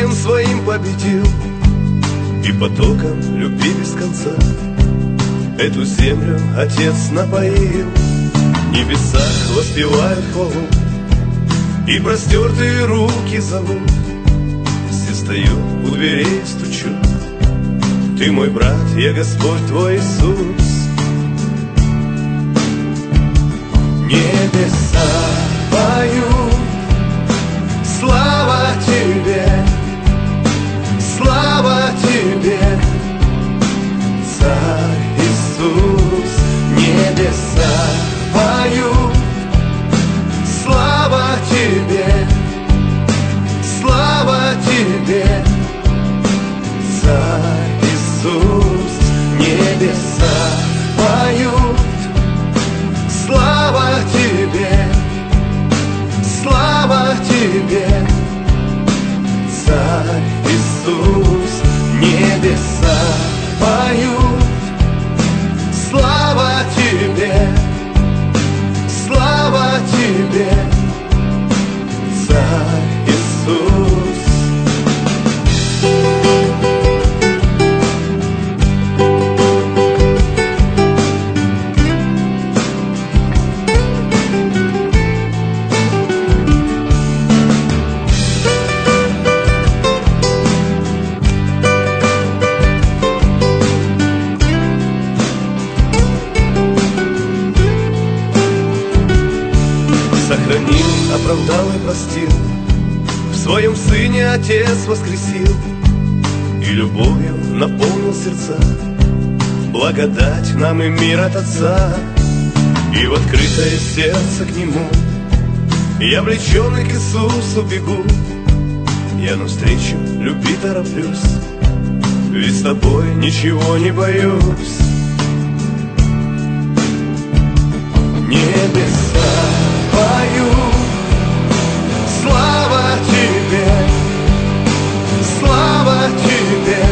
именем своим победил и потоком любви без конца эту землю Отец напоил. В небесах воспевают хвалу, и простертые руки зовут. Все стою, у дверей стучу: ты мой брат, я Господь твой Иисус. Небеса поют слава тебе, слава тебе, Царь Иисус. Небеса поют слава тебе, слава тебе, Царь Иисус. Небеса поют слава тебе, слава тебе, Царь Иисус. Небеса поют слава тебе, слава тебе, Царь Иисус. Сохранил, оправдал и простил, в своем Сыне Отец воскресил и любовью наполнил сердца. Благодать нам и мир от Отца, и в открытое сердце к Нему я, влеченный к Иисусу, бегу. Я навстречу любви тороплюсь, ведь с тобой ничего не боюсь. Небеса поют слава тебе, слава тебе,